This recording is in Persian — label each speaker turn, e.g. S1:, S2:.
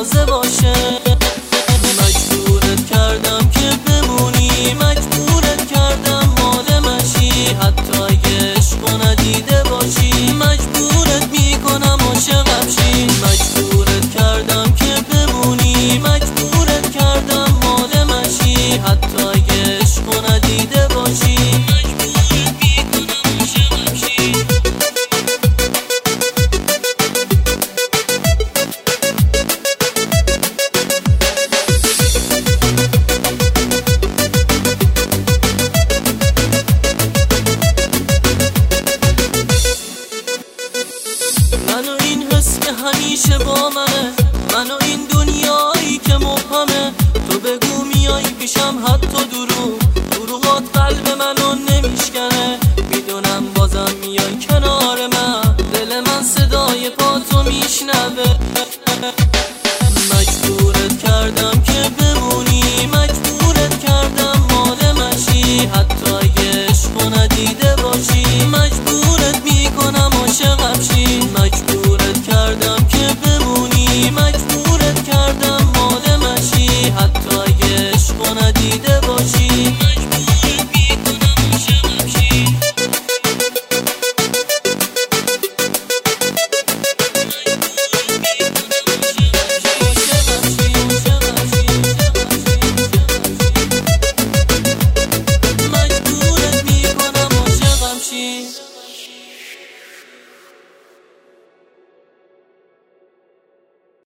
S1: تازه باشه. مجبورت کردم که بمونی، مجبورت کردم مال مشی، حتی اگه عشقو ندیده باشی مجبورت میکنم عاشقم شی. مجبورت کردم که بمونی، مجبورت کردم مال مشی، حتی اگه عشقو ندیده باشی مجبورت میکنم عاشقم شی. منو این حس که همیشه با منه، منو این دنیایی که مبهمه. تو بگو میای پیشم حتی دروغات قلب منو نمیشکنه. میدونم بازم میای کنار من، دل من صدای پاتو میشنوه.